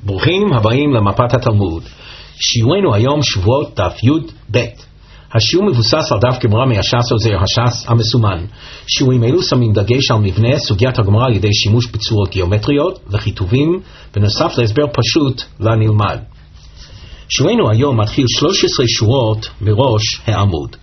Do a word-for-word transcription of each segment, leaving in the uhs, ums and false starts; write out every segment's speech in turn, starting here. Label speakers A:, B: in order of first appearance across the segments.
A: ברוכים הבאים למפת התלמוד. שיעורנו היום שבועות דף י"ב. השיעור מבוסס על דף גמרא מהש"ס או זרע הש"ס המסומן. שיעורים אלו שמים דגש על מבנה סוגיית הגמרא על ידי שימוש בצורות גיאומטריות וכיתובים, בנוסף להסבר פשוט לנלמד. שיעורנו היום מתחיל שלוש עשרה שורות מראש העמוד.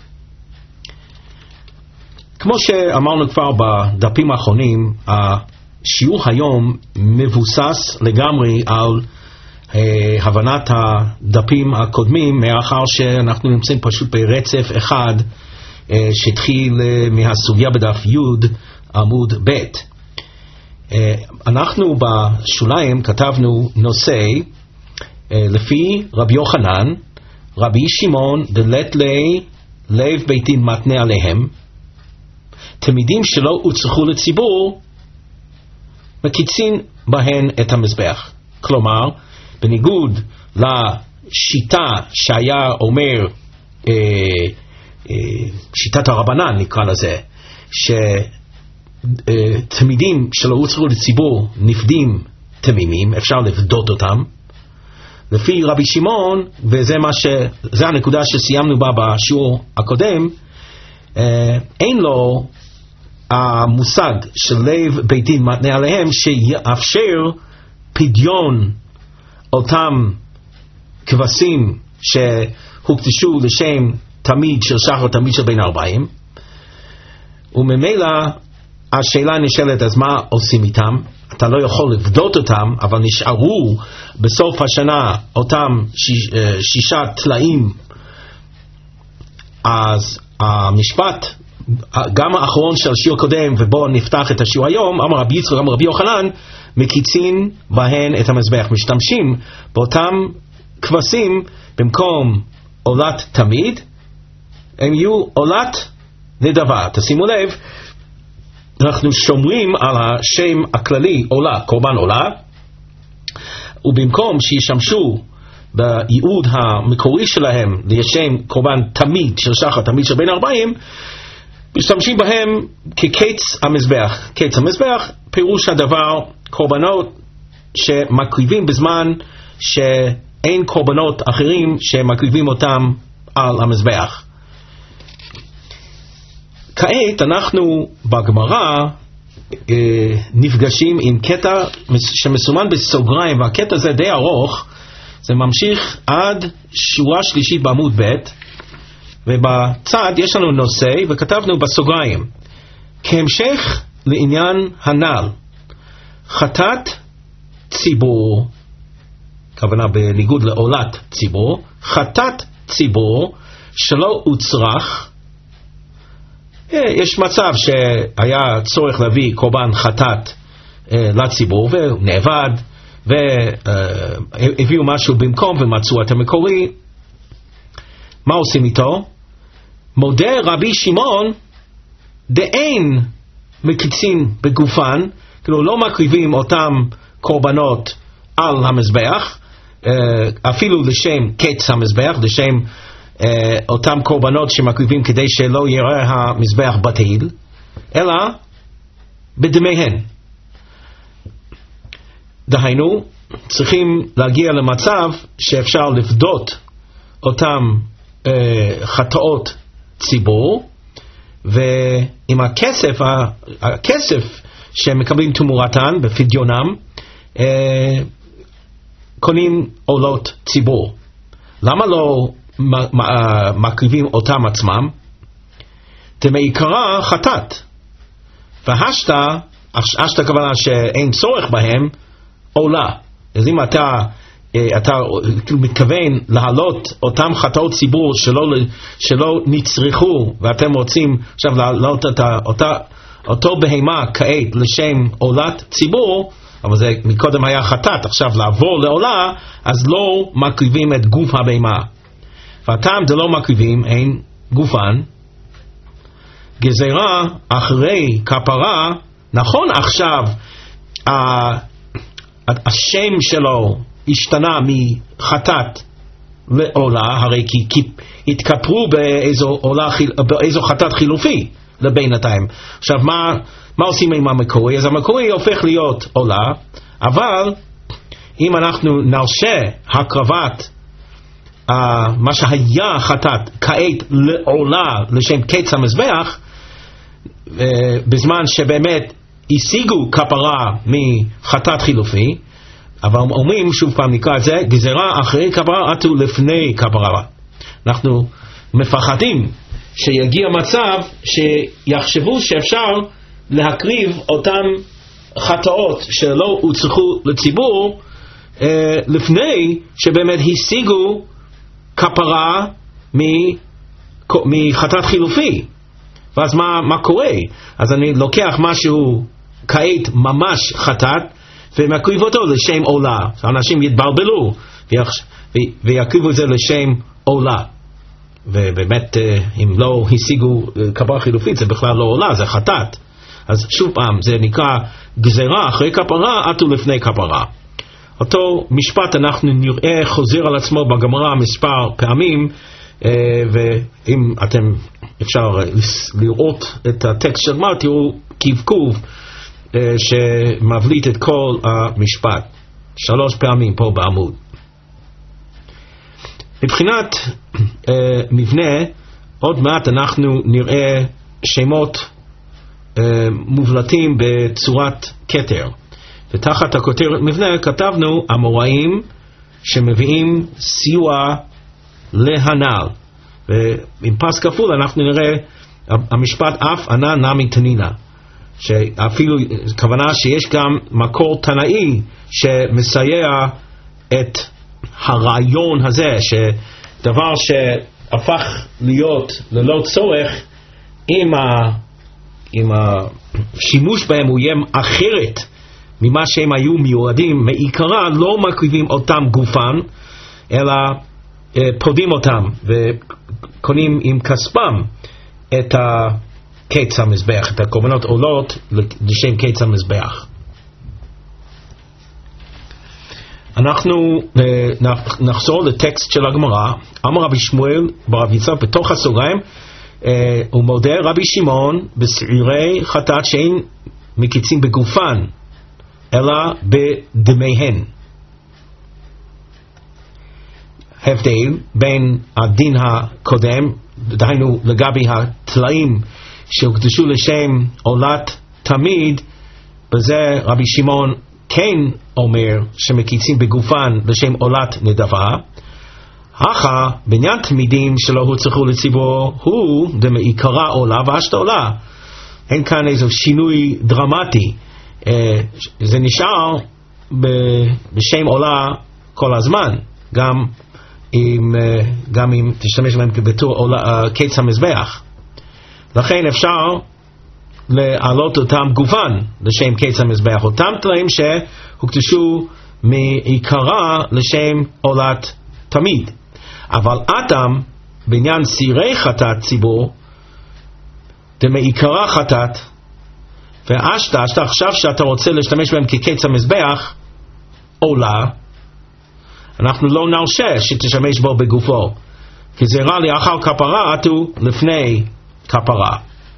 A: כמו שאמרנו כבר בדפים האחרונים, השיעור היום מבוסס לגמרי על uh, הבנת הדפים הקודמים, מאחר שאנחנו נמצאים פשוט ברצף אחד uh, שהתחיל uh, מהסוגיה בדף י' עמוד ב'. Uh, אנחנו בשוליים כתבנו נושא uh, לפי רבי יוחנן, רבי שמעון דלת לי לב בית דין מתנה עליהם, תלמידים שלא הוצרכו לציבור מקיצין בהן את המזבח. כלומר, בניגוד לשיטה שהיה אומר, אה, אה, שיטת הרבנן נקרא לזה, שתלמידים שלא הוצרכו לציבור נפדים תמימים, אפשר לפדות אותם. לפי רבי שמעון, וזה מה ש, זה הנקודה שסיימנו בה בשיעור הקודם, אה, אין לו המושג של לב בית דין מתנה עליהם שיאפשר פדיון אותם כבשים שהוקדשו לשם תמיד של שחר תמיד של בין ארבעים, וממילא השאלה נשאלת, אז מה עושים איתם? אתה לא יכול לפדות אותם, אבל נשארו בסוף השנה אותם שיש, שישה תלאים. אז המשפט גם האחרון של השיעור קודם, ובו נפתח את השיעור היום, אמר רבי יצחק, אמר רבי יוחנן, מקיצין בהן את המזבח. משתמשים באותם כבשים, במקום עולת תמיד, הם יהיו עולת נדבה. תשימו לב, אנחנו שומרים על השם הכללי עולה, קורבן עולה, ובמקום שישמשו בייעוד המקורי שלהם לשם קורבן תמיד של שחר תמיד של בין ארבעים, משתמשים בהם כקץ המזבח. קץ המזבח פירוש הדבר קורבנות שמקריבים בזמן שאין קורבנות אחרים שמקריבים אותם על המזבח. כעת אנחנו בגמרא אה, נפגשים עם קטע שמסומן בסוגריים, והקטע זה די ארוך, זה ממשיך עד שורה שלישית בעמוד ב', ובצד יש לנו נושא, וכתבנו בסוגריים, כהמשך לעניין הנ"ל, חטאת ציבור, כוונה בניגוד לעולת ציבור, חטאת ציבור שלא הוצרך. יש מצב שהיה צורך להביא קורבן חטאת לציבור, והוא נאבד, והביאו משהו במקום ומצאו את המקורי. מה עושים איתו? מודה רבי שמעון דאין מקיצין בגופן, כאילו לא מקריבים אותם קורבנות על המזבח, אפילו לשם קץ המזבח, לשם אותם קורבנות שמקריבים כדי שלא יראה המזבח בטל, אלא בדמיהן. דהיינו, צריכים להגיע למצב שאפשר לפדות אותם uh, חטאות ציבור, ועם הכסף, הכסף שמקבלים תמורתן בפדיונם, uh, קונים עולות ציבור. למה לא מקריבים אותם עצמם? דמעיקרא חטאת, והשתא, השתא כוונה שאין צורך בהם, עולה. אז אם אתה אתה מתכוון להעלות אותם חטאות ציבור שלא, שלא נצרכו, ואתם רוצים עכשיו להעלות את אותה, אותו בהמה כעת לשם עולת ציבור, אבל זה מקודם היה חטאת, עכשיו לעבור לעולה, אז לא מקריבים את גוף הבהמה. והטעם דלא מקריבים אין גופן, גזירה אחרי כפרה. נכון, עכשיו השם שלו השתנה מחטאת לעולה, הרי כי, כי התכפרו באיזו, עולה, באיזו חטאת חילופי לבינתיים. עכשיו מה, מה עושים עם המקורי? אז המקורי הופך להיות עולה, אבל אם אנחנו נרשה הקרבת uh, מה שהיה חטאת כעת לעולה לשם קץ המזבח, uh, בזמן שבאמת השיגו כפרה מחטאת חילופי, אבל אומרים, שוב פעם נקרא את זה, גזרה אחרי כפרה עטו לפני כפרה. אנחנו מפחדים שיגיע מצב שיחשבו שאפשר להקריב אותם חטאות שלא הוצרכו לציבור אה, לפני שבאמת השיגו כפרה מחטאת חילופי. ואז מה, מה קורה? אז אני לוקח משהו כעת ממש חטאת ומקריב אותו לשם עולה. אנשים יתבלבלו ויקריבו את זה לשם עולה. ובאמת אם לא השיגו כפרה חילופית זה בכלל לא עולה, זה חטאת. אז שוב פעם זה נקרא גזרה אחרי כפרה עטו לפני כפרה. אותו משפט אנחנו נראה חוזר על עצמו בגמרא מספר פעמים, ואם אתם אפשר לראות את הטקסט של מה, תראו קבקוב שמבליט את כל המשפט שלוש פעמים פה בעמוד. מבחינת uh, מבנה, עוד מעט אנחנו נראה שמות uh, מובלטים בצורת כתר, ותחת הכותרת מבנה כתבנו אמוראים שמביאים סיוע להנ"ל, ועם פס כפול אנחנו נראה המשפט אף ענה נמי תנינה, שאפילו כוונה שיש גם מקור תנאי שמסייע את הרעיון הזה, שדבר שהפך להיות ללא צורך, אם, ה, אם השימוש בהם הוא יהיה אחרת ממה שהם היו מיועדים, מעיקרה לא מקריבים אותם גופן, אלא אה, פודים אותם וקונים עם כספם את קץ המזבח, את הקורבנות עולות לשם קץ המזבח. אנחנו נחזור לטקסט של הגמרא. אמר רבי שמואל ברב יצחק בתוך הסוגריים, הוא מודה רבי שמעון בשעירי חטאת שאין מקיצים בגופן אלא בדמיהן. הבדל בין הדין הקודם, דהיינו לגבי התלאים שהוקדשו לשם עולת תמיד, בזה רבי שמעון כן אומר שמקיצים בגופן לשם עולת נדבה. אחא בעניין תמידים שלא הוצרכו לציבור הוא דמעיקרה עולה ואשת עולה. אין כאן איזה שינוי דרמטי, זה נשאר בשם עולה כל הזמן, גם אם, גם אם תשתמש בהם בתור קץ המזבח. לכן אפשר להעלות אותם גופן לשם קץ המזבח, אותם תלאים שהוקדשו מעיקרה לשם עולת תמיד. אבל אדם בעניין סירי חטאת ציבור דמעיקרה חטאת ואשת, אשת עכשיו שאתה רוצה להשתמש בהם כקץ המזבח עולה, אנחנו לא נרשה שתשמש בו בגופו, כי זה רע לאחר כפרה עטו לפני כפרה.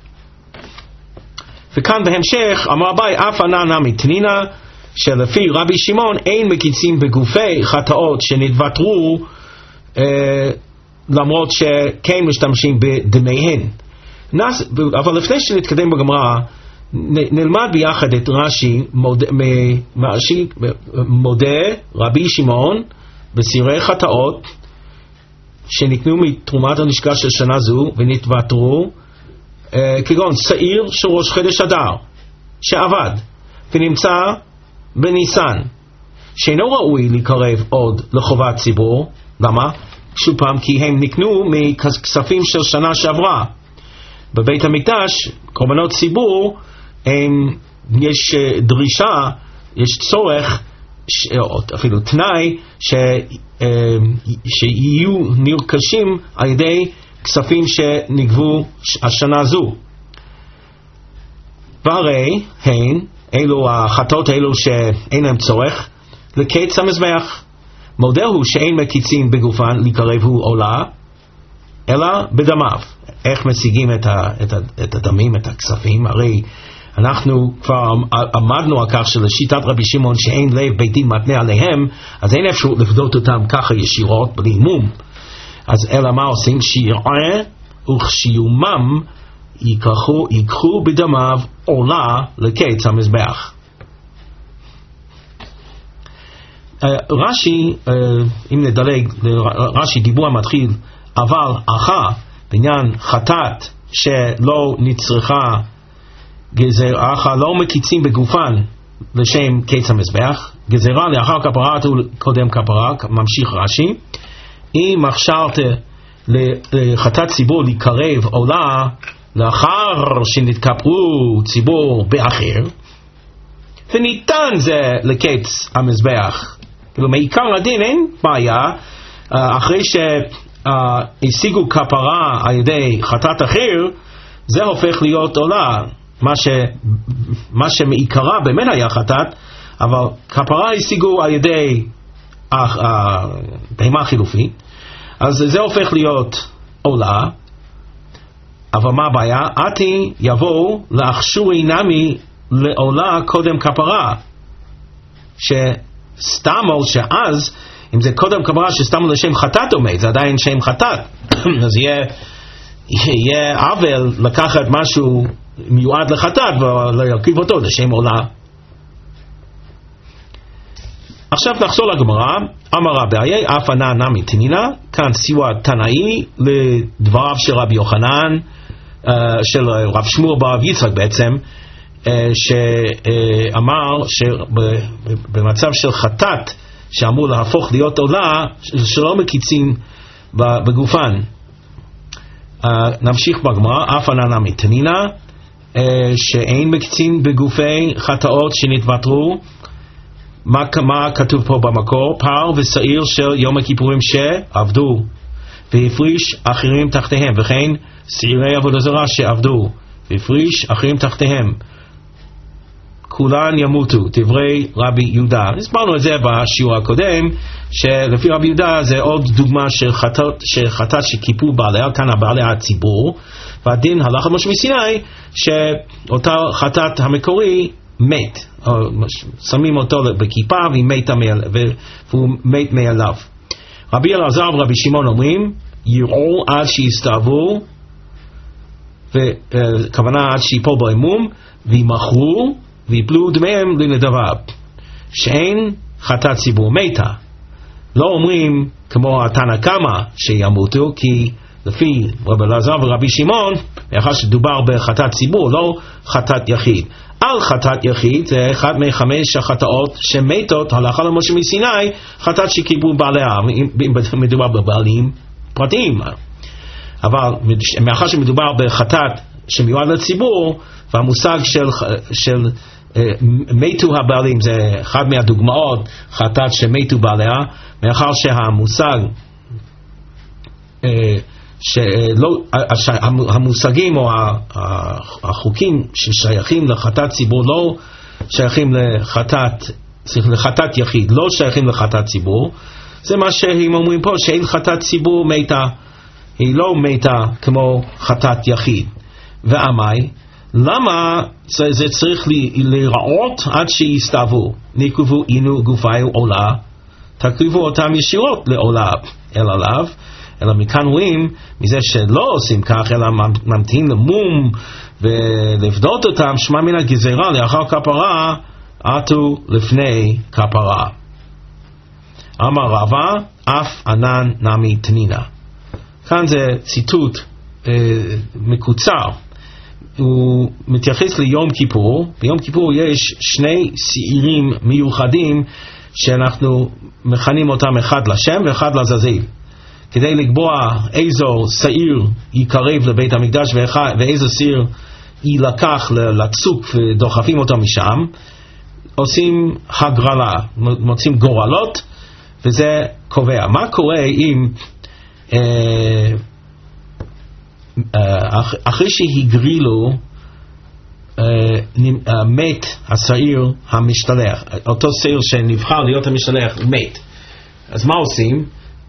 A: וכאן בהמשך אמר אביי אף ענה נמי תנינה, שלפי רבי שמעון אין מקיצים בגופי חטאות שנתוותרו אה, למרות שכן משתמשים בדמיהן. נס, אבל לפני שנתקדם בגמרא נלמד ביחד את רש"י מודה, מרש"י, מודה רבי שמעון בסירי חטאות שניתנו מתרומת הנשקה של שנה זו ונתוותרו, כגון שעיר של ראש חודש אדר שעבד ונמצא בניסן, שאינו ראוי לקרב עוד לחובת ציבור. למה? שוב פעם, כי הם נקנו מכספים של שנה שעברה. בבית המקדש קורבנות ציבור הם, יש דרישה, יש צורך, אפילו תנאי ש, שיהיו נרכשים על ידי כספים שנגבו השנה זו. והרי הן, אלו החטאות אלו שאין להם צורך לקץ המזבח. מודה הוא שאין מקיצים בגופן לקרב הוא עולה אלא בדמיו. איך משיגים את, ה, את, ה, את הדמים, את הכספים? הרי אנחנו כבר עמדנו על כך שלשיטת רבי שמעון שאין לב בית דין מתנה עליהם, אז אין אפשרות לפדות אותם ככה ישירות בלי מום. אז אלא מה עושים? שיראה וכשיומם ייקחו, ייקחו בדמיו עולה לקץ המזבח. רש"י, אם נדלג, רש"י דיבור מתחיל, אבל אחר בעניין חטאת שלא נצרכה גזירה, אחר לא מקיצים בגופן לשם קץ המזבח, גזירה לאחר כפרה קודם כפרה, ממשיך רש"י, אם הכשרת לחטאת ציבור לקרב עולה לאחר שנתכפרו ציבור באחר, וניתן זה לקץ המזבח. כאילו מעיקר הדין אין בעיה, אחרי שהשיגו כפרה על ידי חטאת אחר, זה הופך להיות עולה, מה, ש, מה שמעיקרה באמת היה חטאת, אבל כפרה השיגו על ידי בהמה חילופית, אז זה הופך להיות עולה. אבל מה הבעיה? עתי יבוא להכשירי נמי לעולה קודם כפרה, שסתם או שאז אם זה קודם כפרה שסתם לשם חטאת עומד, זה עדיין שם חטאת. אז יהיה יהיה עוול לקחת משהו מיועד לחטאת ולהרכיב אותו לשם עולה. עכשיו נחזור לגמרא. אמר רבי אף ענה נמי תנינה, כאן סיוע תנאי לדבריו של רבי יוחנן, של רב שמואל בר יצחק בעצם, שאמר שבמצב של חטאת שאמור להפוך להיות עולה, שלא מקיצים בגופן. נמשיך בגמרא. אף ענה נמי תנינה, שאין מקיצים בגופי חטאות שנתוותרו. מה, מה כתוב פה במקור? פר ושעיר של יום הכיפורים שעבדו והפריש אחרים תחתיהם, וכן שעירי עבודה זרה שעבדו והפריש אחרים תחתיהם, כולן ימותו. דברי רבי יהודה. הסברנו את זה בשיעור הקודם, שלפי רבי יהודה זה עוד דוגמה של חטאת, של חטאת שכיפרו בעליה, כאן הבעליה הציבור, והדין הלכה משה מסיני שאותה חטאת המקורי מת, שמים אותו בכיפה והוא מת מעליו. רבי אלעזר ורבי שמעון אומרים יראו עד שיסתעבו, וכוונה עד שיפול בהם מום, וימכרו ויפלו דמיהם לנדביו, שאין חטאת ציבור מתה. לא אומרים כמו התנא קמא שימותו, כי לפי רבי אלעזר ורבי שמעון, מאחר שדובר בחטאת ציבור, לא חטאת יחיד. על חטאת יחיד זה אחד מחמש החטאות שמתות הלכה למשה מסיני, חטאת שקיבלו בעליה, אם מדובר בבעלים פרטיים. אבל מאחר שמדובר בחטאת שמיועד לציבור, והמושג של, של מתו הבעלים זה אחד מהדוגמאות, חטאת שמתו בעליה, מאחר שהמושג שלא, המושגים או החוקים ששייכים לחטאת ציבור לא שייכים לחטאת, לחטאת יחיד, לא שייכים לחטאת ציבור. זה מה שהם אומרים פה, שאין חטאת ציבור מתה, היא לא מתה כמו חטאת יחיד. ועמי, למה זה, זה צריך להיראות עד שיסתעבו? נקבו אינו גופי עולה, תקריבו אותם ישירות לעולה אל עליו, אלא מכאן רואים, מזה שלא עושים כך, אלא ממתין למום ולפדות אותם, שמע מן הגזירה לאחר כפרה, עטו לפני כפרה. אמר רבא, אף ענן נמי תנינה. כאן זה ציטוט אה, מקוצר. הוא מתייחס ליום כיפור. ביום כיפור יש שני שעירים מיוחדים שאנחנו מכנים אותם אחד לשם ואחד לעזאזל, כדי לקבוע איזו שעיר יקרב לבית המקדש ואיזו שעיר יילקח לצוק ודוחפים אותו משם. עושים הגרלה, מוצאים גורלות, וזה קובע. מה קורה אם אה, אחרי שהגרילו אה, מת השעיר המשתלח, אותו שעיר שנבחר להיות המשתלח מת, אז מה עושים?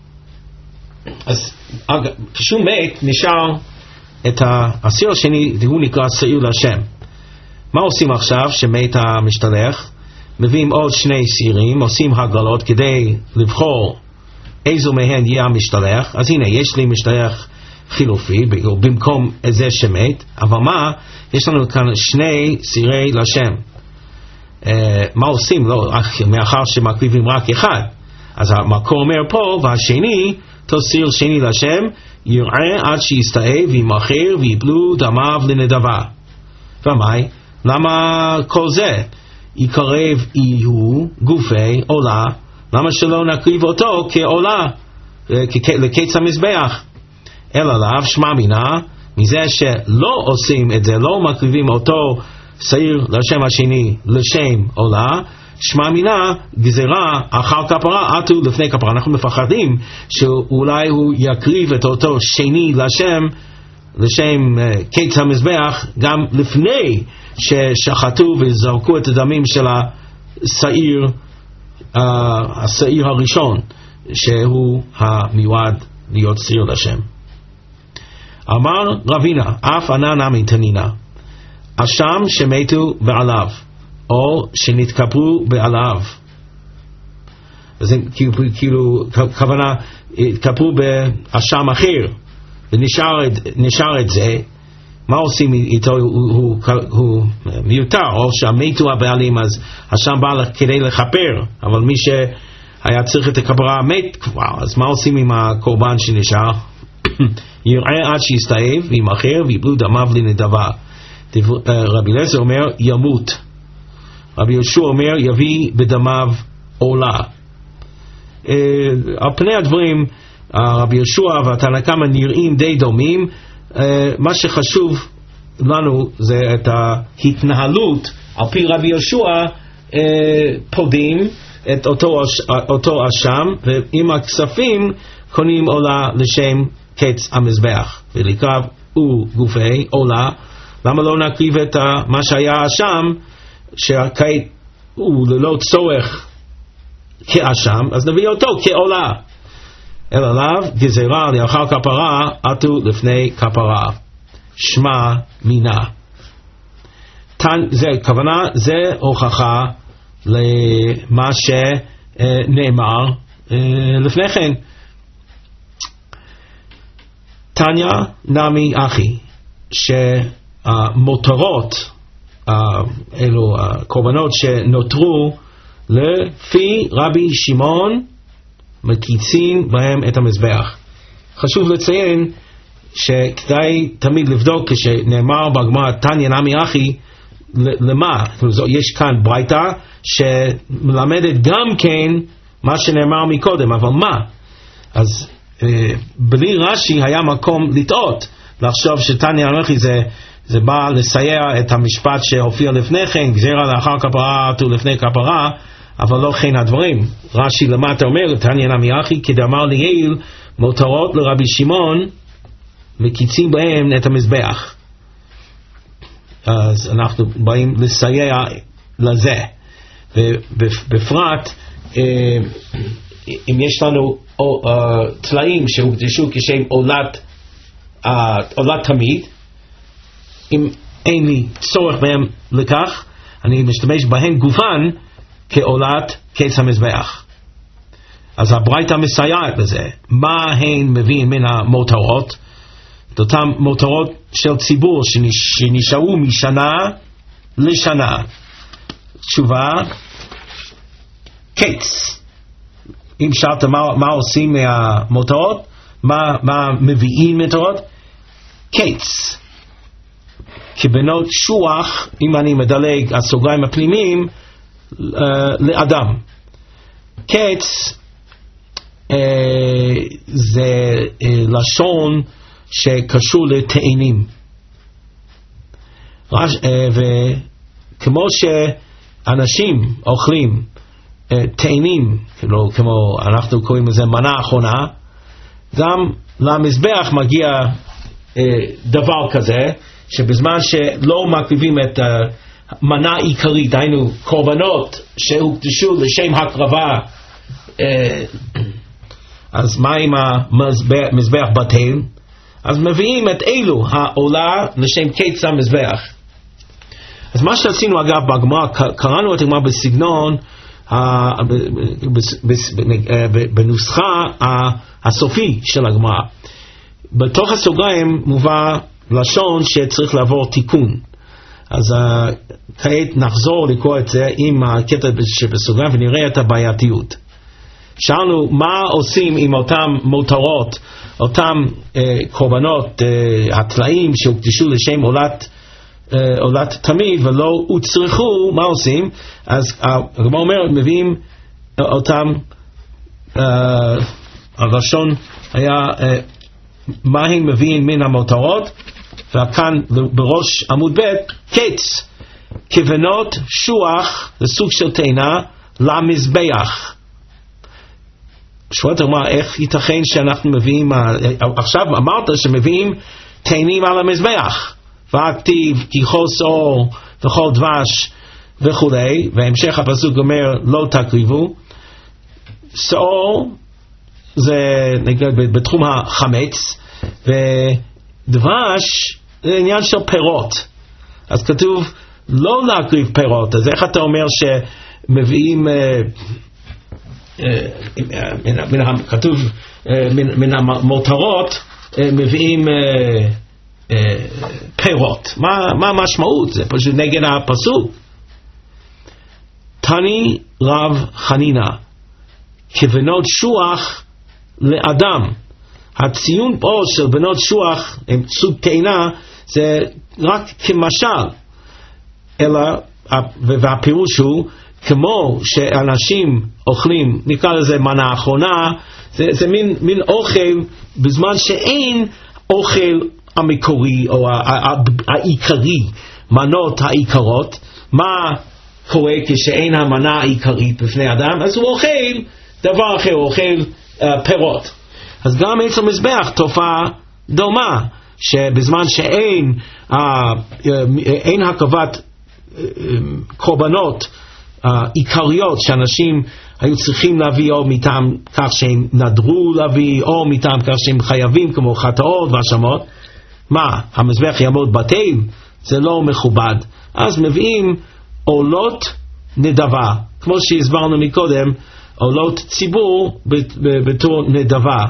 A: אז כשהוא מת נשאר את השעיר השני, הוא נקרא שעיר להשם, מה עושים עכשיו שמת המשתלח? מביאים עוד שני סירים, עושים הגרלות כדי לבחור איזו מהן יהיה המשתלח. אז הנה, יש לי משתלח חילופי במקום איזה שמת, אבל מה? יש לנו כאן שני סירי לשם. uh, מה עושים? לא, מאחר שמקריבים רק אחד, אז המקור אומר פה, והשני, תוסיר שני לשם, יראה עד שיסתאב וימחר ויבלו דמיו לנדבה. ומאי? למה כל זה? יקרב איהו גופי עולה, למה שלא נקריב אותו כעולה לקץ המזבח? אלא לאו שמע מינה, מזה שלא עושים את זה, לא מקריבים אותו שעיר לשם השני לשם עולה, שמע מינה גזירה אחר כפרה עטו לפני כפרה. אנחנו מפחדים שאולי הוא יקריב את אותו שני לשם לשם uh, קץ המזבח גם לפני ששחטו וזרקו את הדמים של השעיר uh, השעיר הראשון שהוא המיועד להיות שעיר לשם. אמר רבינה, אף ענה נמי תנינה, אשם שמתו בעליו או שנתקפרו בעליו. אז כאילו כוונה התקפרו באשם אחר ונשאר את, נשאר את זה, מה עושים איתו? הוא, הוא, הוא מיותר, או שהמתו הבעלים אז אשם בא כדי לחפר, אבל מי שהיה צריך את הכפרה מת כבר, אז מה עושים עם הקורבן שנשאר? יראה עד שיסתאב וימחר ויבלו דמיו לנדבה. רבי אליעזר אומר ימות, רבי יהושע אומר יביא בדמיו עולה. על פני הדברים רבי יהושע והתנא קמא נראים די דומים. מה שחשוב לנו זה את ההתנהלות. על פי רבי יהושע פודים את אותו, אותו אשם, ועם הכספים קונים עולה לשם קץ המזבח, ולקרב הוא גופי עולה. למה לא נקריב את מה שהיה אשם שכעת הוא ללא צורך כאשם, אז נביא אותו כעולה. אלא לאו גזירה לאחר כפרה עטו לפני כפרה, שמע מינה. זה כוונה, זה הוכחה למה שנאמר לפני כן. תניא נמי אחי, שהמותרות, אלו הקורבנות שנותרו לפי רבי שמעון, מקיצים בהם את המזבח. חשוב לציין שכדאי תמיד לבדוק כשנאמר בגמרא תניא נמי אחי, למה? יש כאן ברייתא שמלמדת גם כן מה שנאמר מקודם, אבל מה? אז בלי רש"י היה מקום לטעות, לחשוב שתניא נמי אחי זה, זה בא לסייע את המשפט שהופיע לפני כן, גזירה לאחר כפרה עטו לפני כפרה, אבל לא כן הדברים. רש"י למטה אומר תניא נמי אחי כדאמר ליעיל, מותרות לרבי שמעון מקיצים בהם את המזבח. אז אנחנו באים לסייע לזה, ובפרט אם יש לנו תלאים שהוקדשו כשם עולת עולת תמיד, אם אין לי צורך בהם לכך, אני משתמש בהן גופן כעולת קץ המזבח. אז הברייתא מסייעת לזה. מה הן מביאים מן המותרות? את אותם מותרות של ציבור שנשארו משנה לשנה. תשובה, קץ. אם שאלת מה, מה עושים מהמותרות, מה, מה מביאים מותרות? קץ. כבנות שוח, אם אני מדלג הסוגריים הפנימיים, uh, לאדם. קץ uh, זה uh, לשון שקשור לתאנים. uh, וכמו שאנשים אוכלים uh, תאנים, כאילו, כמו אנחנו קוראים לזה מנה אחרונה, גם למזבח מגיע uh, דבר כזה, שבזמן שלא מקריבים את המנה עיקרית, היינו קורבנות שהוקדשו לשם הקרבה, אז מה עם המזבח בטל? אז מביאים את אלו העולה לשם קץ המזבח. אז מה שעשינו אגב בגמרא, קראנו את הגמרא בסגנון, בנוסחה הסופי של הגמרא. בתוך הסוגריים מובא לשון שצריך לעבור תיקון. אז כעת נחזור לקרוא את זה עם הקטע שבסוגריים ונראה את הבעייתיות. שאלנו מה עושים עם אותם מותרות, אותם אה, קורבנות אה, הטלאים שהוקדשו לשם עולת, אה, עולת תמיד ולא הוצרכו, מה עושים? אז הגמרא אומרת, מביאים אותם, אה, הלשון היה אה, מה הם מביאים מן המותרות, וכאן בראש עמוד ב' קץ, כוונות שוח, זה סוג של תאנה, למזבח. שואלת מה, איך ייתכן שאנחנו מביאים, עכשיו אמרת שמביאים תאנים על המזבח, והכתיב ככוס אור וכל דבש וכולי, והמשך הפסוק אומר לא תקריבו. שאור זה בתחום החמץ, ודבש זה עניין של פירות, אז כתוב לא להקריב פירות. אז איך אתה אומר שמביאים, כתוב מן המותרות מביאים פירות? מה המשמעות? זה פשוט נגד הפסוק. תני רב חנינה, כבנות שוח לאדם. הציון פה של בנות שוח הם סוג תאנה, זה רק כמשל, אלא והפירוש הוא כמו שאנשים אוכלים, נקרא לזה מנה אחרונה, זה, זה מין, מין אוכל בזמן שאין אוכל המקורי או העיקרי, מנות העיקרות. מה קורה כשאין המנה העיקרית בפני אדם? אז הוא אוכל דבר אחר, הוא אוכל uh, פירות. אז גם אצל מזבח תופעה דומה, שבזמן שאין uh, uh, אין הקרבת uh, קורבנות uh, עיקריות שאנשים היו צריכים להביא, או מטעם כך שהם נדרו להביא, או מטעם כך שהם חייבים כמו חטאות והאשמות, מה, המזבח יעמוד בטל? זה לא מכובד. אז מביאים עולות נדבה, כמו שהסברנו מקודם, עולות ציבור בתור נדבה.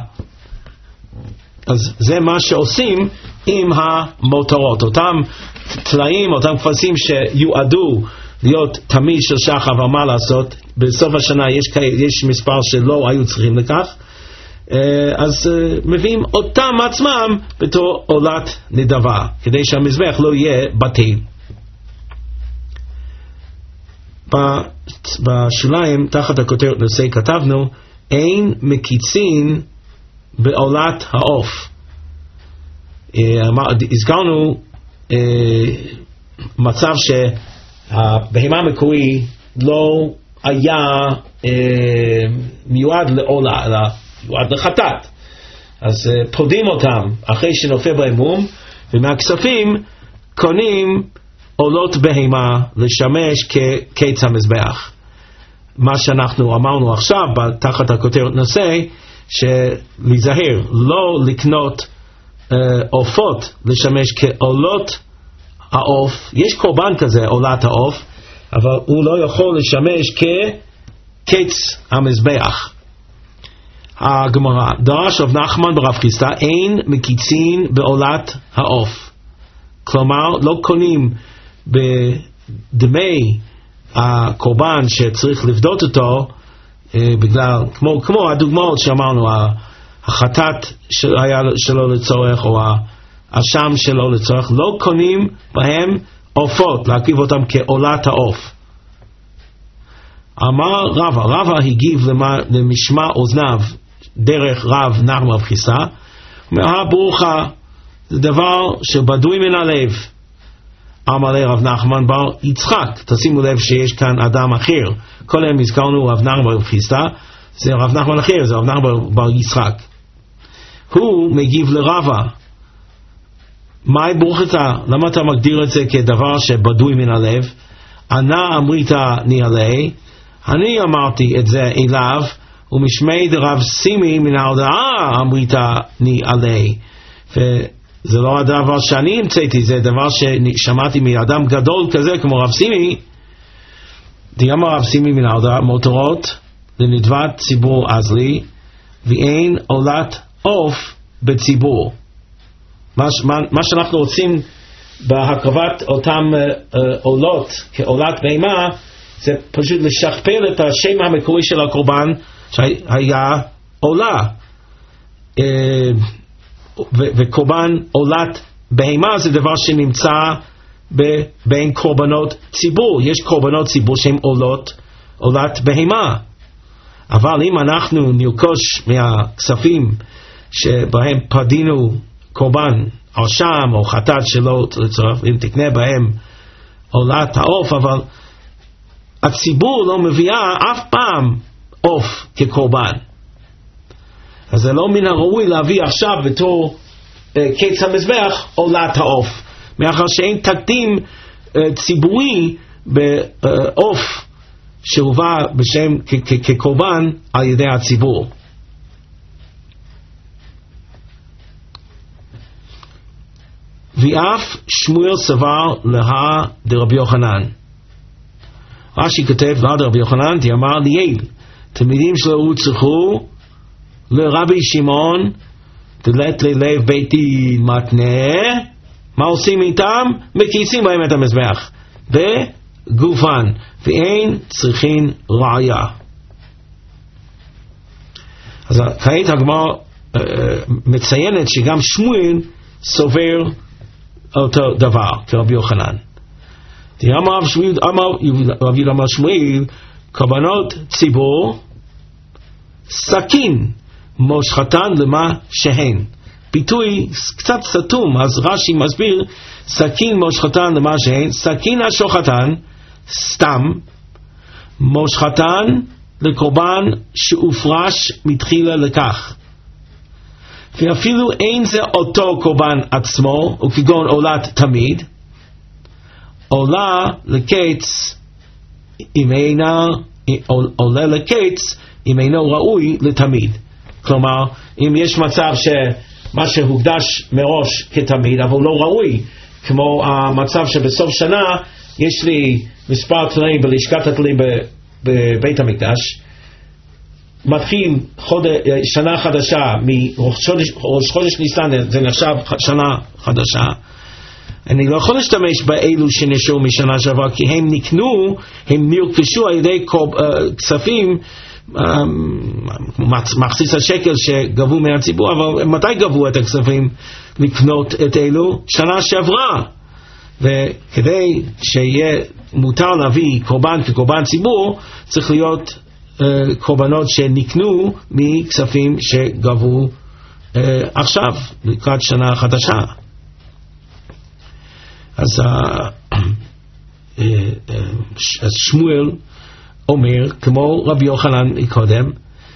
A: אז זה מה שעושים עם המותרות, אותם טלאים, אותם כבשים שיועדו להיות תמיד של שחר, ומה לעשות, בסוף השנה יש, יש מספר שלא היו צריכים לכך, אז מביאים אותם עצמם בתור עולת נדבה, כדי שהמזבח לא יהיה בטל. בשוליים תחת הכותרת נושא כתבנו אין מקיצין בעולת העוף. הזכרנו מצב שהבהמה המקורי לא היה מיועד לעולה, אלא מיועד לחטאת. אז פודים אותם אחרי שנופל בהם מום, ומהכספים קונים עולות בהמה לשמש כקץ המזבח. מה שאנחנו אמרנו עכשיו תחת הכותרת נושא, שלהיזהר לא לקנות עופות uh, לשמש כעולות העוף. יש קורבן כזה, עולת העוף, אבל הוא לא יכול לשמש כקץ המזבח. הגמרא, דרש רב נחמן ברב חיסדא, אין מקיצין בעולת העוף. כלומר לא קונים בדמי הקורבן שצריך לפדות אותו, בגלל, כמו, כמו הדוגמאות שאמרנו, החטאת שהיה שלא לצורך או האשם שלא לצורך, לא קונים בהם עופות, להקריב אותם כעולת העוף. אמר רבא, רבא הגיב למשמע אוזניו דרך רב נחמן ברב חיסדא, אומר ברוכה, זה דבר שבדוי מן הלב. אמר לי רב נחמן בר יצחק, תשימו לב שיש כאן אדם אחר, כל הם הזכרנו רב נחמן ברב חיסדא, זה רב נחמן אחר, זה רב נחמן בר יצחק. הוא מגיב לרבא, מהי ברוכתה? למה אתה מגדיר את זה כדבר שבדוי מן הלב? ענה אמרית ניעלי, אני אמרתי את זה אליו, ומשמי דרב סימי מן ההודעה אמרית ניעלי. זה לא הדבר שאני המצאתי, זה דבר ששמעתי מאדם גדול כזה כמו רב סימי. דיאמר רב סימי מנהרדה, מותרות לנדבת ציבור אז לי, ואין עולת עוף בציבור. מה, מה, מה שאנחנו רוצים בהקרבת אותם uh, uh, עולות כעולת בהמה, זה פשוט לשכפל את השם המקורי של הקורבן שהיה עולה. Uh, ו- וקורבן עולת בהמה זה דבר שנמצא ב- בין קורבנות ציבור. יש קורבנות ציבור שהן עולות, עולת בהמה. אבל אם אנחנו נרכוש מהכספים שבהם פדינו קורבן על שם או חטאת שלא לצורך, אם תקנה בהם עולת העוף, אבל הציבור לא מביאה אף פעם עוף כקורבן. אז זה לא מן הראוי להביא עכשיו בתור uh, קץ המזבח עולת העוף, מאחר שאין תקדים uh, ציבורי בעוף uh, שהובא בשם כקורבן על ידי הציבור. ואף שמואל סבר לה דרבי יוחנן. רש"י כותב לה דרבי יוחנן, תאמר ליאל, תלמידים שלו הוצרכו לרבי שמעון, דלת ללב בית דין מתנה. מה עושים איתם? מקיצים בהם את המזבח בגופן, ואין צריכים ראיה. אז כעת הגמרא uh, מציינת שגם שמואל סובר אותו דבר כרבי יוחנן. אמר רבי אמר שמואל, קורבנות ציבור סכין מושחתן למה שהן. ביטוי קצת סתום, אז רש"י מסביר סכין מושחתן למה שהן. סכין השוחתן סתם, מושחתן לקורבן שהופרש מתחילה לכך. ואפילו אין זה אותו קורבן עצמו, וכגון עולת תמיד, עולה לקץ אם אינה, עולה לקץ אם אינו ראוי לתמיד. כלומר, אם יש מצב שמה שהוקדש מראש כתמיד אבל לא ראוי, כמו המצב שבסוף שנה יש לי מספר תליים בלשכת התליים בבית המקדש, מתחיל חודש, שנה חדשה מראש חודש, חודש ניסן, זה נחשב שנה חדשה. אני לא יכול להשתמש באלו שנשארו משנה שעברה, כי הם נקנו, הם נרכשו על ידי כספים, מחצית השקל שגבו מהציבור. אבל מתי גבו את הכספים לקנות את אלו? שנה שעברה. וכדי שיהיה מותר להביא קורבן כקורבן ציבור, צריך להיות uh, קורבנות שנקנו מכספים שגבו uh, עכשיו לקראת שנה חדשה. אז uh, uh, uh, שמואל אומר כמו רבי יוחנן קודם,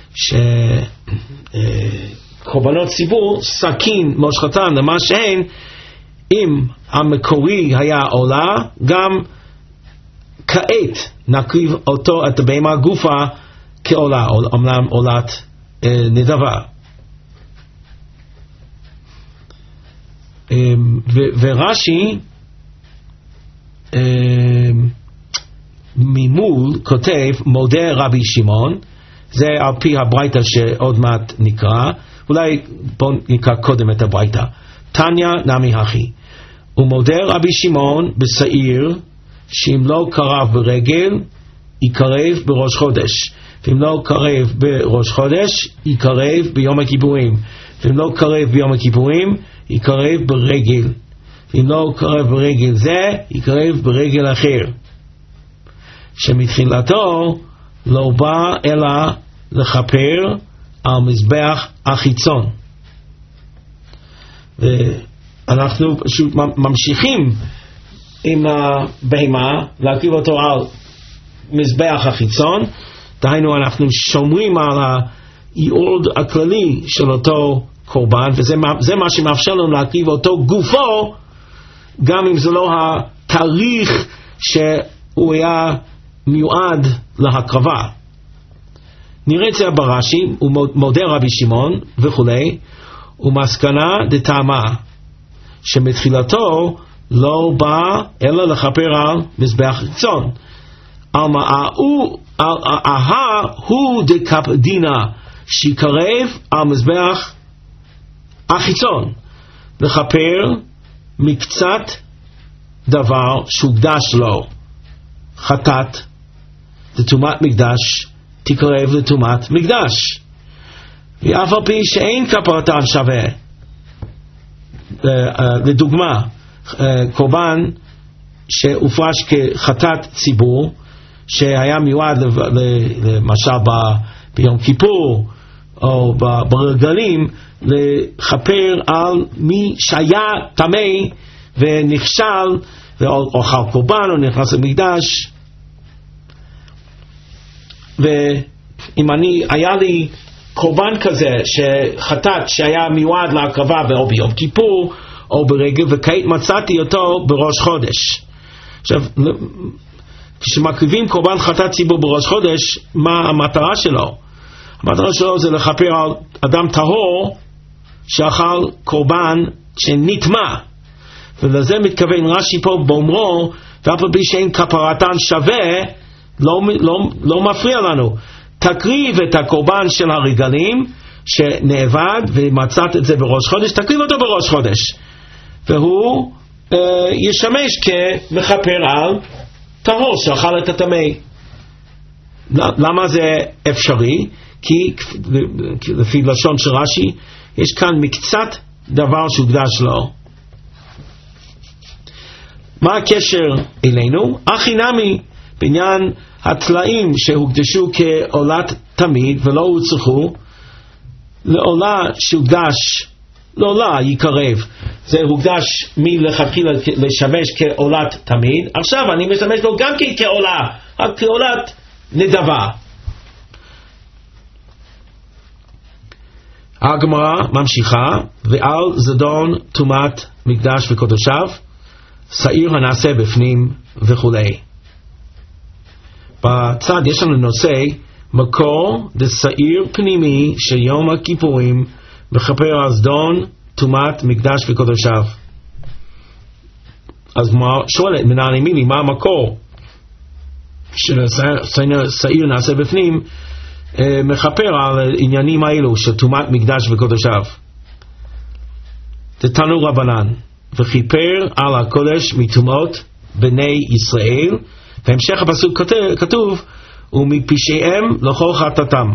A: שקורבנות ציבור סכין מושחתן למה שהן. אם המקורי היה עולה, גם כעת נקריב אותו את הבהמה גופה כעולה, אמנם עולת אה, נדבה. אה, ו- ורש"י אה, ממול כותב מודה רבי שמעון, זה על פי הברייתא שעוד מעט נקרא. אולי בואו נקרא קודם את הברייתא. תניא נמי הכי, ומודה רבי שמעון בשעיר שאם לא קרב ברגל יקרב בראש חודש, ואם לא קרב בראש חודש יקרב ביום הכיפורים, ואם לא קרב ביום הכיפורים יקרב ברגל, ואם לא קרב ברגל זה יקרב ברגל אחר, שמתחילתו לא בא אלא לכפר על מזבח החיצון. ואנחנו פשוט ממשיכים עם הבהמה להקריב אותו על מזבח החיצון, דהיינו אנחנו שומרים על הייעוד הכללי של אותו קורבן, וזה זה מה שמאפשר לנו להקריב אותו גופו, גם אם זה לא התאריך שהוא היה מיועד להקרבה. נראה את זה ברש"י, הוא מודה רבי שמעון וכולי, ומסקנה דתאמה, שמתחילתו לא בא אלא לכפר על מזבח חיצון. ההא הוא דקפדינה שיקרב על מזבח החיצון, לכפר מקצת דבר שהוקדש לו. חטאת לטומאת מקדש תקרב לטומאת מקדש, ואף על פי שאין כפרתם שווה. לדוגמה, קורבן שהופרש כחטאת ציבור שהיה מיועד למשל ביום כיפור או ברגלים, לכפר על מי שהיה טמא ונכשל ואוכל קורבן או נכנס למקדש. ואם אני, היה לי קורבן כזה שחטאת שהיה מיועד להקרבה או ביום כיפור או ברגל, וכעת מצאתי אותו בראש חודש. עכשיו, כשמקריבים קורבן חטאת ציבור בראש חודש, מה המטרה שלו? המטרה שלו זה לכפר על אדם טהור שאכל קורבן שנטמא, ולזה מתכוון רש"י פה באומרו, ואף על פי שאין כפרתן שווה, לא, לא, לא מפריע לנו. תקריב את הקורבן של הרגלים שנאבד ומצאת את זה בראש חודש, תקריב אותו בראש חודש, והוא אה, ישמש כמכפר על טהור שאכל את הטמא. למה זה אפשרי? כי לפי לשון של רש"י יש כאן מקצת דבר שהוקדש לו. מה הקשר אלינו? אחי נמי, בעניין הטלאים שהוקדשו כעולת תמיד ולא הוצרכו לעולה שהוקדש, לעולה יקרב, זה הוקדש מלכתחילה לשמש כעולת תמיד, עכשיו אני משתמש לו גם כעולה, כעולת נדבה. הגמרא ממשיכה, ועל זדון טומאת מקדש וקודשיו שעיר הנעשה בפנים וכולי. בצד יש לנו נושא מקור דשעיר פנימי של יום הכיפורים מכפר על זדון טומאת מקדש וקודשיו. אז שואלת מנהלי מילי, מה המקור ששעיר נעשה בפנים מכפר על עניינים האלו של טומאת מקדש וקודשיו? תתנו רבנן, וכיפר על הקודש מטומאות בני ישראל, והמשך הפסוק כתוב ומפשעיהם לכל חטאתם.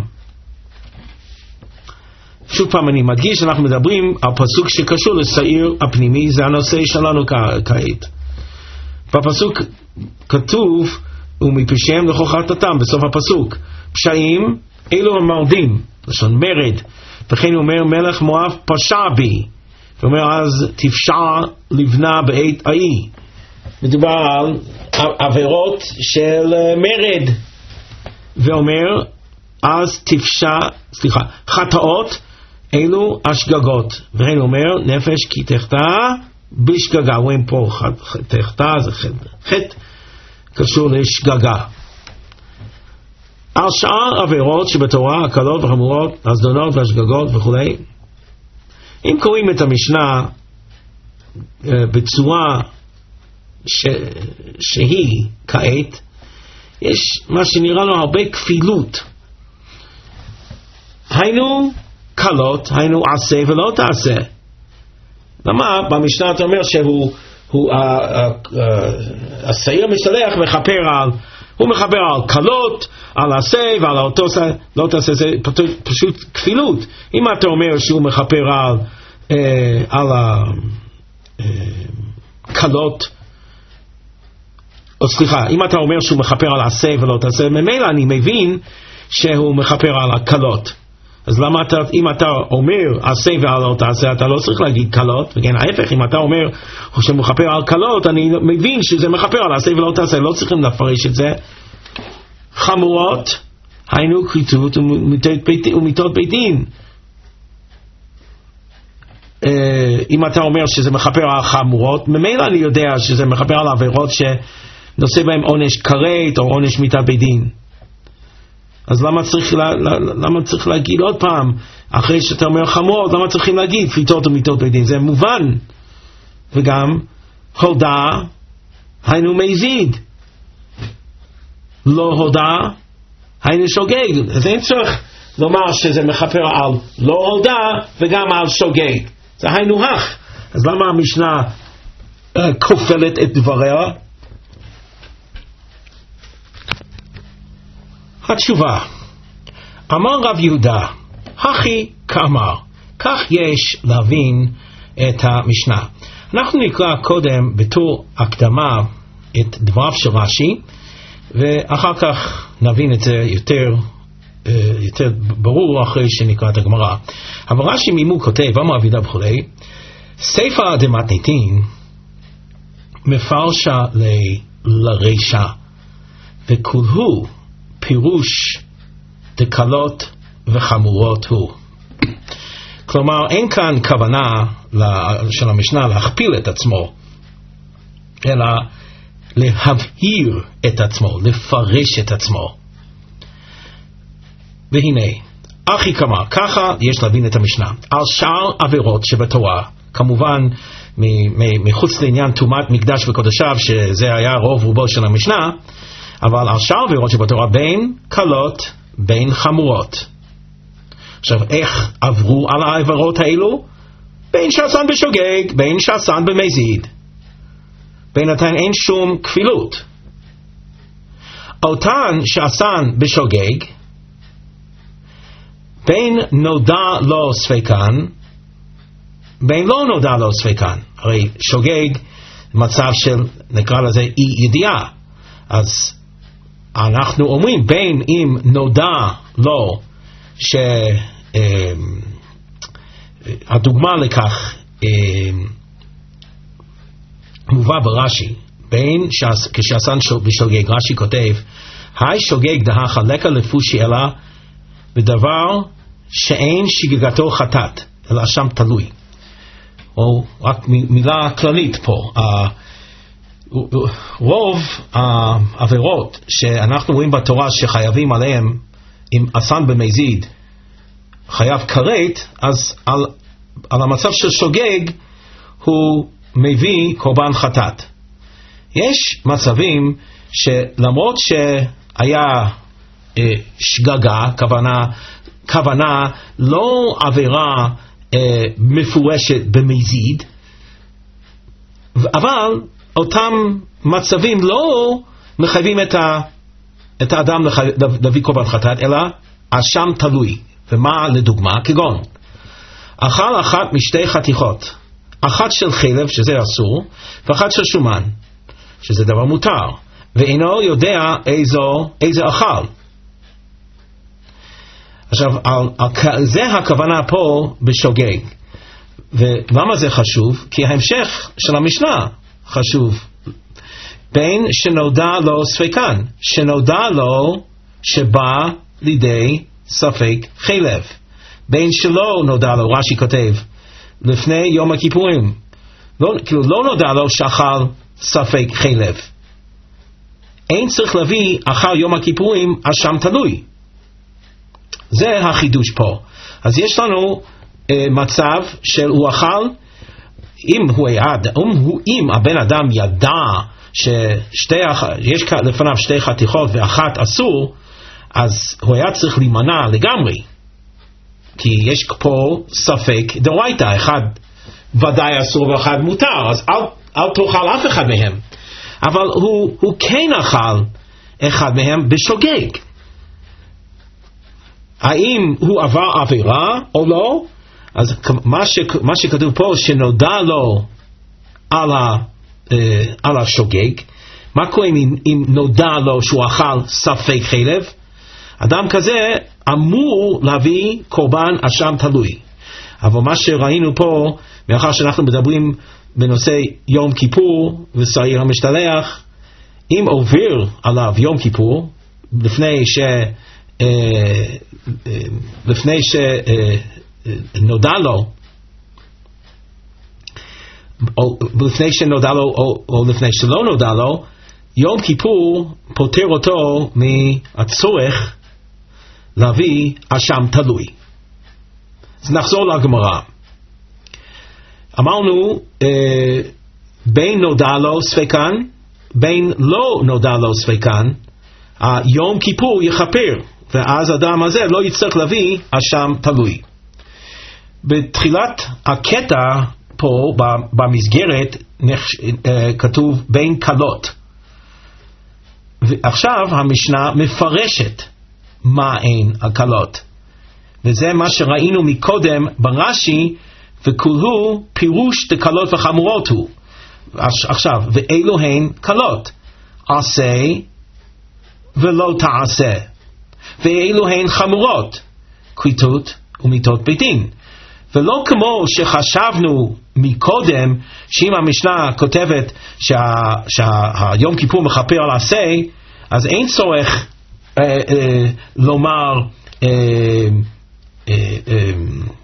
A: שוב פעם אני מדגיש, אנחנו מדברים על פסוק שקשור לשעיר הפנימי, זה הנושא שלנו כעת. בפסוק כתוב ומפשעיהם לכל חטאתם בסוף הפסוק. פשעים אלו המרדים, לשון מרד, וכן הוא אומר מלך מואב פשע בי, ואומר אז תפשע לבנה בעת ההיא. מדובר על עבירות של מרד, ואומר אז תפשע, סליחה, חטאות אלו השגגות, וכן הוא אומר נפש כי תחטא בשגגה. רואים פה תחטא זה חטא קשור לשגגה. על שאר עבירות שבתורה, הקלות וחמורות, הזדונות והשגגות וכו', אם קוראים את המשנה בצורה ש... שהיא כעת, יש מה שנראה לו הרבה כפילות. היינו קלות, היינו עשה ולא תעשה. למה? במשנה אתה אומר שהוא הוא, ה, ה, ה, השעיר משתלח מכפר על, הוא מכפר על קלות, על עשה ועל אותו לא תעשה, זה פשוט כפילות. אם אתה אומר שהוא מכפר על אה, על הקלות, או סליחה, אם אתה אומר שהוא מכפר על עשה ולא תעשה, ממילא אני מבין שהוא מכפר על הקלות. אז למה אתה, אם אתה אומר עשה ולא תעשה, אתה לא צריך להגיד קלות, וכן ההפך, אם אתה אומר שהוא מכפר על קלות, אני מבין שזה מכפר על עשה ולא תעשה, לא צריכים לפרש את זה. חמורות, היינו כריתות ומיתות בית דין. אם אתה אומר שזה מכפר על חמורות, ממילא אני יודע שזה מכפר על עבירות שנושא בהם עונש כרת או עונש מיתת בית דין. אז למה צריך, למה צריך להגיד עוד פעם, אחרי שאתה אומר חמורות, למה צריכים להגיד כריתות ומיתות בית דין? זה מובן. וגם הודה, היינו מזיד. לא הודה, היינו שוגג. אז אין צורך לומר שזה מכפר על לא הודה וגם על שוגג. זה היינו הך. אז למה המשנה uh, כופלת את דבריה? התשובה, אמר רב יהודה, הכי כאמר, כך יש להבין את המשנה. אנחנו נקרא קודם בתור הקדמה את דבריו של רש"י, ואחר כך נבין את זה יותר, יותר ברור אחרי שנקרא את הגמרא. אבל רש"י מימו כותב, אמר רב יהודה וכולי, ספר דמתניתין מפרשה לרישה, וכולהו פירוש דקלות וחמורות הוא. כלומר, אין כאן כוונה של המשנה להכפיל את עצמו, אלא להבהיר את עצמו, לפרש את עצמו. והנה, אחי כמה, ככה יש להבין את המשנה. על שאר עבירות שבתורה, כמובן מחוץ לעניין תומת מקדש וקודשיו, שזה היה רוב רובו של המשנה, אבל על שאר עבירות שבתורה, בין קלות, בין חמורות. עכשיו, איך עברו על העבירות האלו? בין שעשן בשוגג, בין שעשן במזיד. בינתיים אין שום כפילות. אותן שעשן בשוגג, בין נודע לו ספקן, בין לא נודע לו ספקן. הרי שוגג מצב של, נקרא לזה, אי ידיעה. אז אנחנו אומרים, בין אם נודע לו, שהדוגמה לכך מובא ברש"י, בין כשעשן בשוגג, רש"י כותב, היי שוגג דה חלקה לפושי אלא בדבר שאין שגגתו חטאת, אלא שם תלוי. או רק מילה כללית פה, רוב העבירות שאנחנו רואים בתורה שחייבים עליהם, אם עשן במזיד חייב כרת, אז על, על המצב של שוגג הוא מביא קורבן חטאת. יש מצבים שלמרות שהיה אה, שגגה, כוונה, כוונה לא עבירה אה, מפורשת במזיד, אבל אותם מצבים לא מחייבים את, ה, את האדם להביא קורבן חטאת, אלא השם תלוי. ומה לדוגמה? כגון אכל אחת משתי חתיכות, אחת של חלב שזה אסור, ואחת של שומן שזה דבר מותר, ואינו יודע איזו, איזה אכל. עכשיו על, על, זה הכוונה פה בשוגג. ולמה זה חשוב? כי ההמשך של המשנה חשוב. בין שנודע לו ספקן, שנודע לו שבא לידי ספק חלב. בין שלא נודע לו, רש"י כותב, לפני יום הכיפורים, לא, כאילו לא נודע לו שאכל ספק חלב. אין צריך להביא אחר יום הכיפורים, אשם תלוי. זה החידוש פה. אז יש לנו אה, מצב של הוא אכל, אם הוא יעד, אם, הוא, אם הבן אדם ידע שיש לפניו שתי חתיכות ואחת אסור, אז הוא היה צריך להימנע לגמרי, כי יש פה ספק דאורייתא, אחד ודאי אסור ואחד מותר, אז אל, אל תאכל אף אחד מהם. אבל הוא, הוא כן אכל אחד מהם בשוגג. האם הוא עבר עבירה או לא? אז מה, ש, מה שכתוב פה, שנודע לו על, ה, אה, על השוגג, מה קורה אם, אם נודע לו שהוא אכל ספק חלב? אדם כזה אמור להביא קורבן אשם תלוי. אבל מה שראינו פה, מאחר שאנחנו מדברים בנושא יום כיפור ושעיר המשתלח, אם עובר עליו יום כיפור, לפני ש... לפני שנודע לו, או לפני שנודע לו, או, או לפני שלא נודע לו, יום כיפור פותר אותו מהצורך להביא אשם תלוי. אז נחזור לגמרא. אמרנו, אה, בין נודע לו ספקן, בין לא נודע לו ספקן, יום כיפור יכפר, ואז האדם הזה לא יצטרך להביא אשם תלוי. בתחילת הקטע פה במסגרת כתוב בין קלות, ועכשיו המשנה מפרשת מה אין הקלות, וזה מה שראינו מקודם ברש"י, וכולו פירוש דקלות וחמורות הוא. עכשיו, ואלו הן קלות, עשה ולא תעשה, ואלו הן חמורות, כריתות ומיתות בית דין. ולא כמו שחשבנו מקודם, שאם המשנה כותבת שהיום שה, שה, כיפור מכפר על עשה, אז אין צורך אה, אה, לומר אה, אה, אה,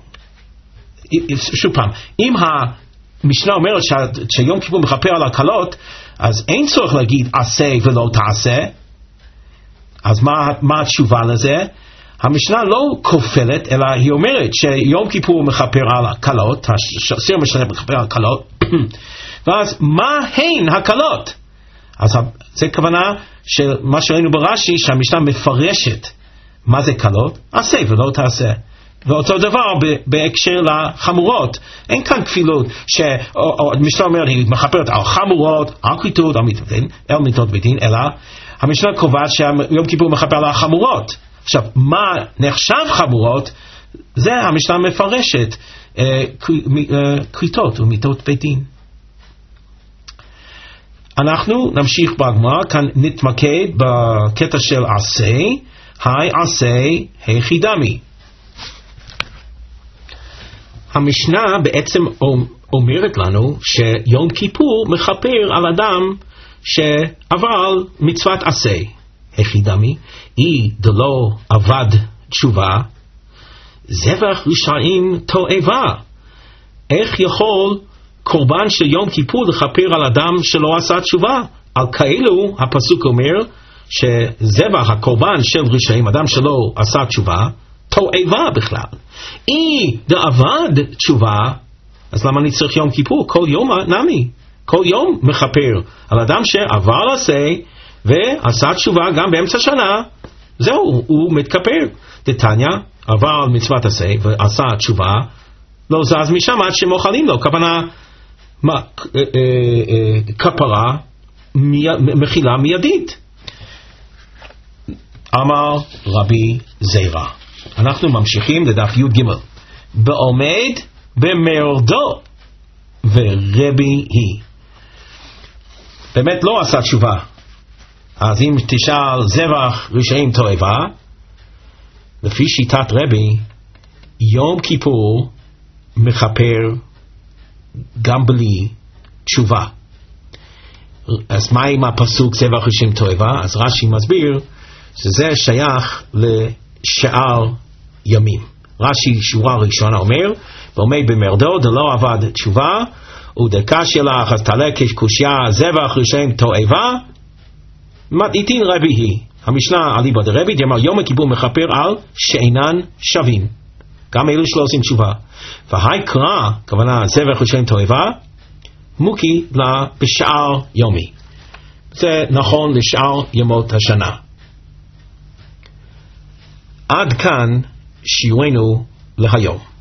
A: שוב פעם, אם המשנה אומרת ש, שיום כיפור מכפר על הקלות, אז אין צורך להגיד עשה ולא תעשה. אז מה, מה התשובה לזה? המשנה לא כופלת, אלא היא אומרת שיום כיפור מכפר על הקלות, הסיר משנה מכפר על הקלות, ואז מה הן הקלות? אז זה כוונה של מה שראינו ברש"י, שהמשנה מפרשת מה זה קלות, עשה ולא תעשה. ואותו דבר בהקשר לחמורות, אין כאן כפילות, שהמשנה אומרת, היא מכפרת על חמורות, על כריתות, על מיתות בית דין, אלא המשנה קובעת שיום כיפור מכפר על החמורות. עכשיו, מה נחשב חמורות? זה המשנה מפרשת כריתות ומיתות בית דין. אנחנו נמשיך בגמרא, כאן נתמקד בקטע של עשה, היי עשה היכי דמי. המשנה בעצם אומרת לנו שיום כיפור מכפר על אדם שעבר מצוות עשה. היכי דמי, אי דלא עבד תשובה, זבח רשעים תועבה. איך יכול קורבן של יום כיפור לכפר על אדם שלא עשה תשובה? על כאלו הפסוק אומר שזבח הקורבן של רשעים, אדם שלא עשה תשובה, תועבה בכלל. אי דעבד תשובה, אז למה אני צריך יום כיפור? כל יום נמי, כל יום מכפר על אדם שעבר עשה ועשה תשובה גם באמצע שנה, זהו, הוא מתכפר. דתניא, עבר על מצוות עשה ועשה תשובה, לא זז משם עד שמוכלים לו, כוונה מה, אה, אה, אה, כפרה מי, מחילה מיידית. אמר רבי זירא. אנחנו ממשיכים לדף י' ג' בעומד במרדו ורבי היא. באמת לא עשה תשובה. אז אם תשאל זבח רשעים תועבה, לפי שיטת רבי, יום כיפור מכפר גם בלי תשובה. אז מה עם הפסוק זבח רשעים תועבה? אז רש"י מסביר שזה שייך לשאר ימים. רש"י שורה ראשונה אומר, ועומד במרדו דלא עבד תשובה, ודקשיא לך אז תעלה קושיה זבח רשעים תועבה, מתניתין רבי היא. המשנה אליבא דרבי דאמר יום הכיפור מכפר על שאינן שווים, גם אלו שלא עושים תשובה. והי קרא, כוונה זבח רשעים תועבה, מוקי לה בשאר יומי. זה נכון לשאר ימות השנה. עד כאן שיעורנו להיום.